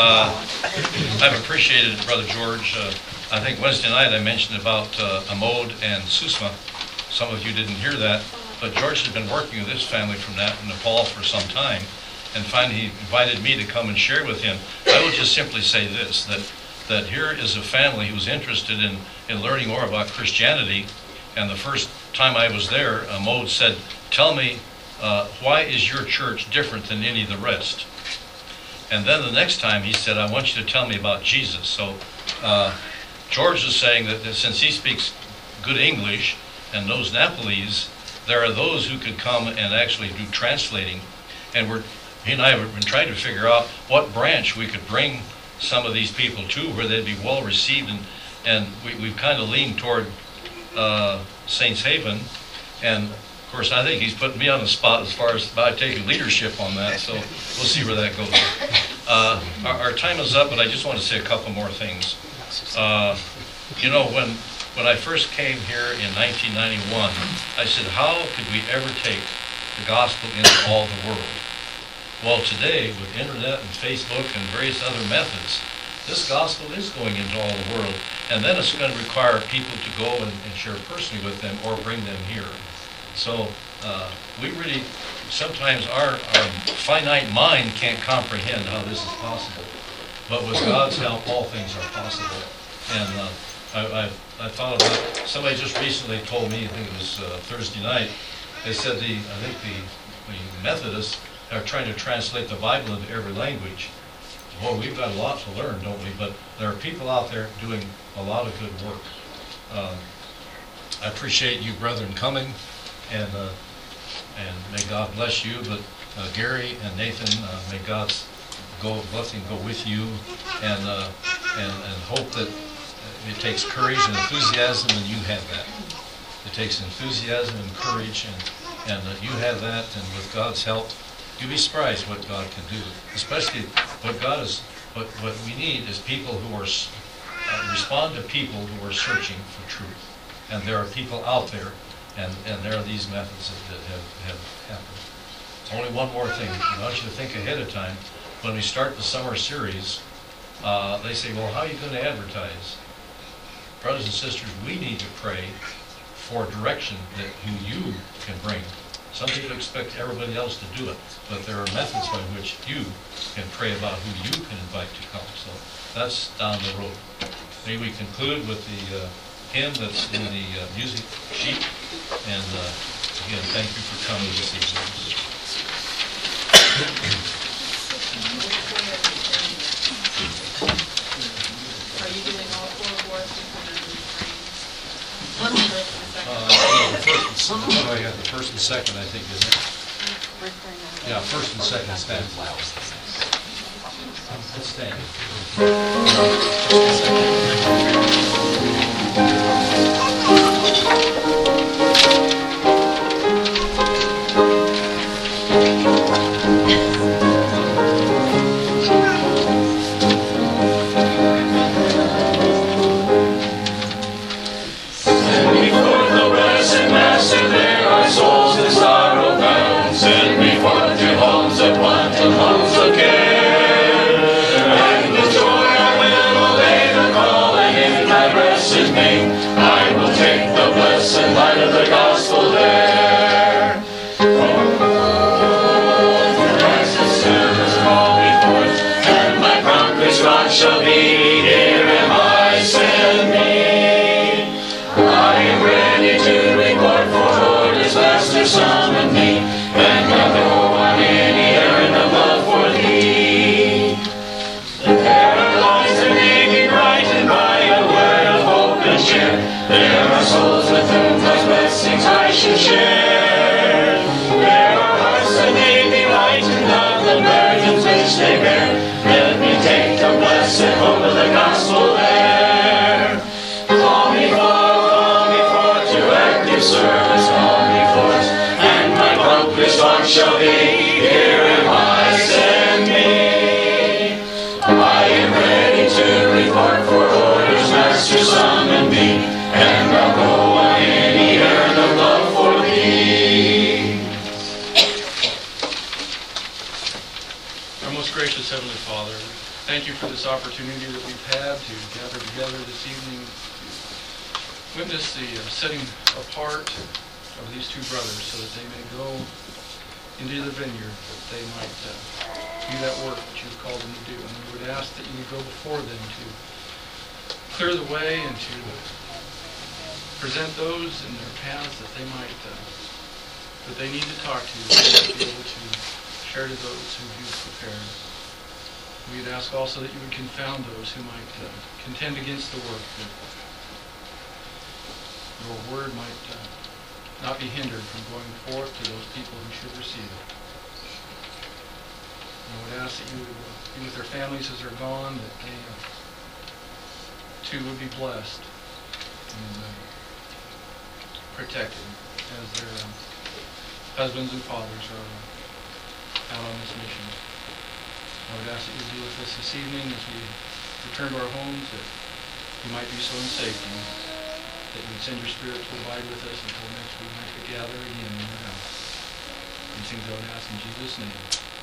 [SPEAKER 1] uh, I've appreciated it, Brother George. Uh, I think Wednesday night I mentioned about uh, Amod and Susma. Some of you didn't hear that, but George has been working with this family from Nepal for some time, and finally he invited me to come and share with him. I will just simply say this, that that here is a family who was interested in, in learning more about Christianity, and the first time I was there, Amod said, tell me, uh, why is your church different than any of the rest? And then the next time he said, I want you to tell me about Jesus. So uh, George is saying that, that since he speaks good English and knows Nepalese, there are those who could come and actually do translating. And we're, he and I have been trying to figure out what branch we could bring some of these people too, where they'd be well received, and and we, we've kind of leaned toward uh, Saints Haven, and of course I think he's putting me on the spot as far as by taking leadership on that, so we'll see where that goes. Uh, our, our time is up, but I just want to say a couple more things. Uh, you know, when when I first came here in nineteen ninety-one, I said, how could we ever take the gospel into all the world? Well, today, with internet and Facebook and various other methods, this gospel is going into all the world. And then it's going to require people to go and, and share personally with them or bring them here. So uh, we really, sometimes our, our finite mind can't comprehend how this is possible. But with God's help, all things are possible. And uh, I, I, I thought about, somebody just recently told me, I think it was uh, Thursday night, they said the, I think the, the Methodists are trying to translate the Bible into every language. Boy, we've got a lot to learn, don't we? But there are people out there doing a lot of good work. Uh, I appreciate you, brethren, coming, and uh, and may God bless you. But uh, Gary and Nathan, uh, may God's go blessing go with you, and uh, and and hope that it takes courage and enthusiasm, and you have that. It takes enthusiasm and courage, and and uh, you have that, and with God's help, you'll be surprised what God can do. Especially what God is, what what we need is people who are uh, respond to people who are searching for truth, and there are people out there, and and there are these methods that, that have have happened. Only one more thing. I want you to think ahead of time. When we start the summer series, uh, they say, well, how are you going to advertise? Brothers and sisters, we need to pray for direction that who you can bring. Some people expect everybody else to do it, but there are methods by which you can pray about who you can invite to come. So that's down the road. May we conclude with the uh, hymn that's in the uh, music sheet. And uh, again, thank you for coming this evening.
[SPEAKER 9] Are you doing all four words?
[SPEAKER 1] Uh, no, the first and second, oh, yeah, the first and second, I think, isn't it? Yeah, first and second stand. Let's stand.
[SPEAKER 10] Shall be, here am I, send me. I am ready to report for orders, Master, summon me, and I'll go on any errand of love for thee. The paralyzed are made brightened by a word of hope and cheer. There are souls with whom God's blessings I should share. There are hearts that may be lightened of the burdens which they bear. Let me take the blessed hope of the gospel there. Call me forth, call me forth to active service, call me forth, and my accomplished one shall be, here am I, send me. I am ready to report for orders, Master, summon me, and I'll go on any errand of love for thee.
[SPEAKER 11] Our most gracious Heavenly Father, thank you for this opportunity that we've had to gather together this evening to witness the uh, setting apart of these two brothers so that they may go into the vineyard, that they might uh, do that work that you've called them to do. And we would ask that you would go before them to clear the way and to present those in their paths that they might, uh, that they need to talk to, that they might be able to share to those who you've prepared. We'd ask also that you would confound those who might uh, contend against the work, that your word might uh, not be hindered from going forth to those people who should receive it. And I would ask that you would uh, be with their families as they're gone, that they uh, too would be blessed and uh, protected as their uh, husbands and fathers are uh, out on this mission. I would ask that you be with us this evening as we return to our homes, that you might do so in safety, that you would send your Spirit to abide with us until next we might gather again in your house. These things I would ask in Jesus' name.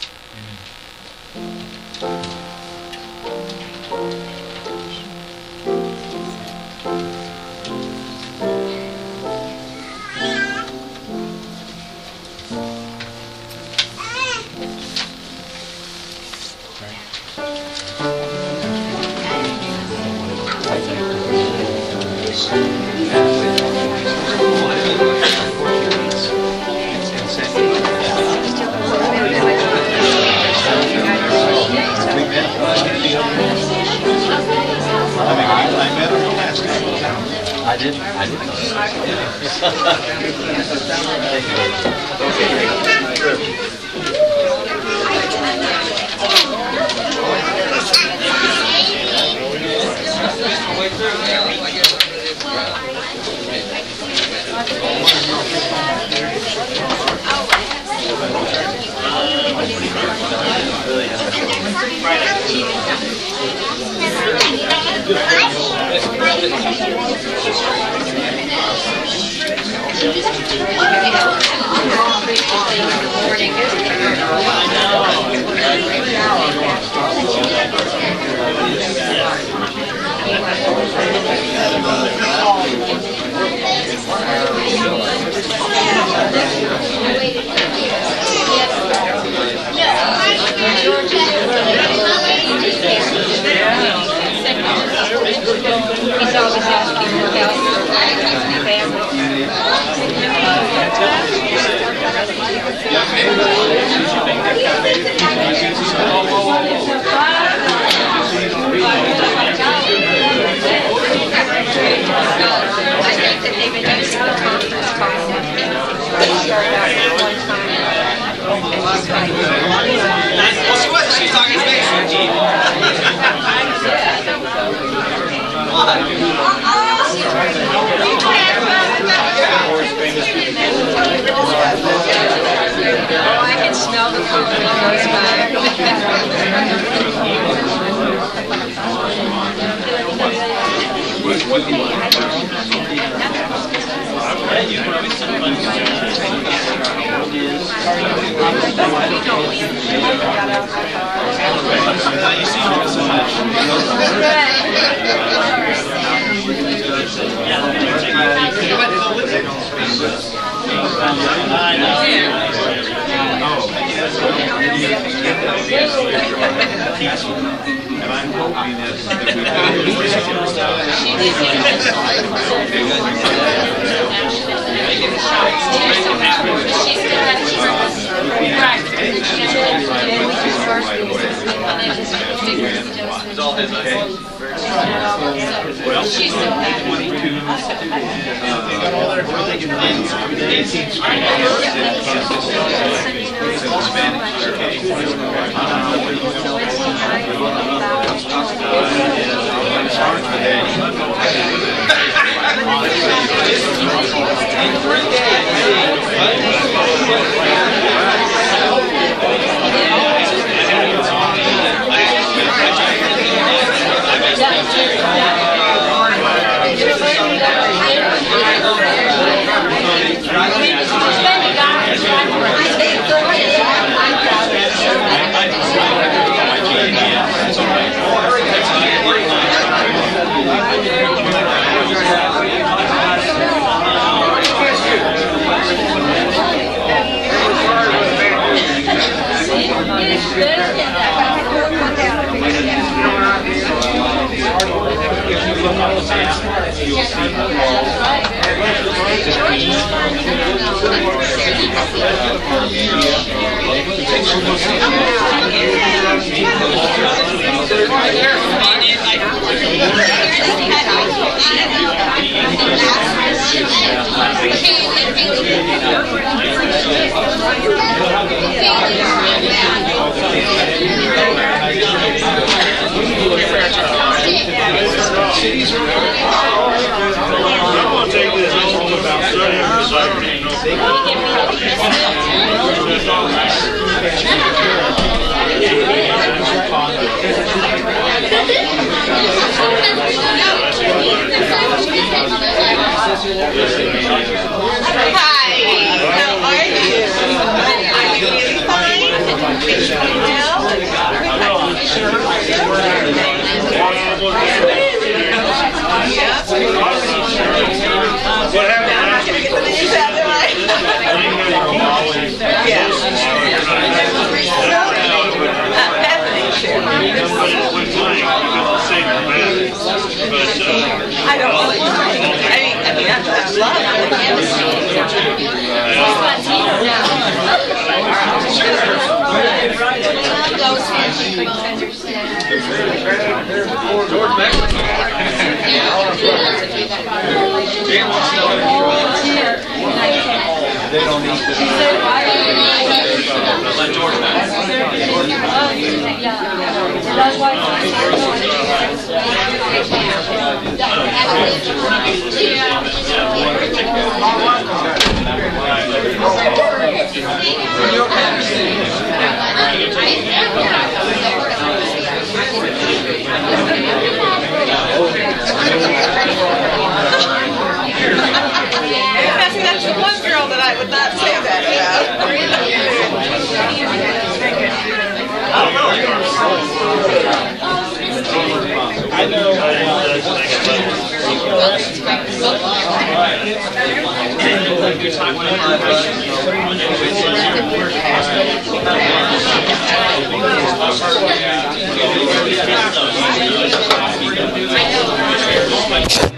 [SPEAKER 11] Amen.
[SPEAKER 7] I didn't. I didn't know
[SPEAKER 8] He's always asking for help.
[SPEAKER 10] She's talking space.
[SPEAKER 8] Oh, I can smell the food when it goes
[SPEAKER 10] And I'm hoping that well, she's still twenty-two. eighteenth Street.
[SPEAKER 9] I don't really. I mean, I mean, that's that's love.
[SPEAKER 10] They don't need
[SPEAKER 9] That's the one girl that I would not say that about.
[SPEAKER 10] I know. I know.